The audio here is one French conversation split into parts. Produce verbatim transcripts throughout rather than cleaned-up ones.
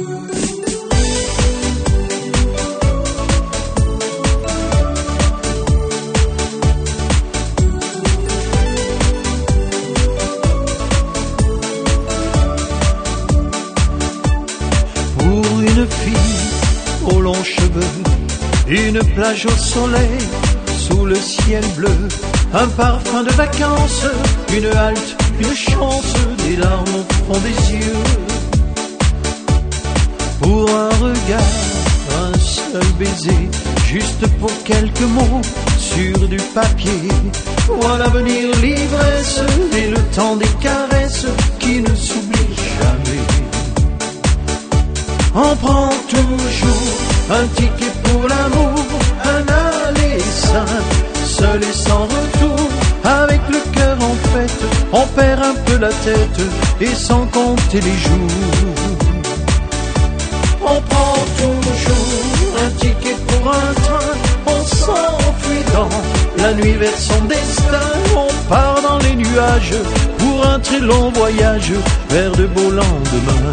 Pour une fille aux longs cheveux, une plage au soleil, sous le ciel bleu, un parfum de vacances, une halte, une chance, des larmes au fond des yeux. Pour un regard, un seul baiser, juste pour quelques mots sur du papier. Voilà venir l'ivresse et le temps des caresses qui ne s'oublie jamais. On prend toujours un ticket pour l'amour, un aller simple, seul et sans retour. Avec le cœur en fête, on perd un peu la tête et sans compter les jours. On prend toujours un ticket pour un train, on s'enfuit dans la nuit vers son destin. On part dans les nuages pour un très long voyage vers de beaux lendemains.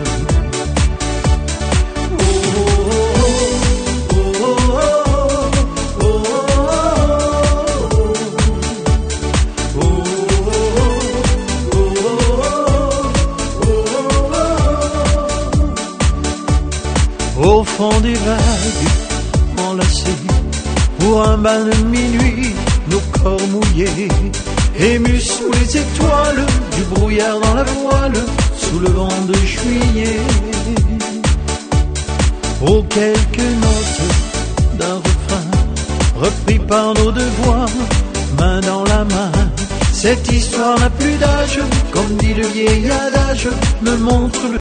Au fond des vagues, enlacés, pour un bain de minuit, nos corps mouillés, émus sous les étoiles, du brouillard dans la voile, sous le vent de juillet. Oh, quelques notes d'un refrain, repris par nos deux voix, main dans la main. Cette histoire n'a plus d'âge, comme dit le vieil adage, me montre le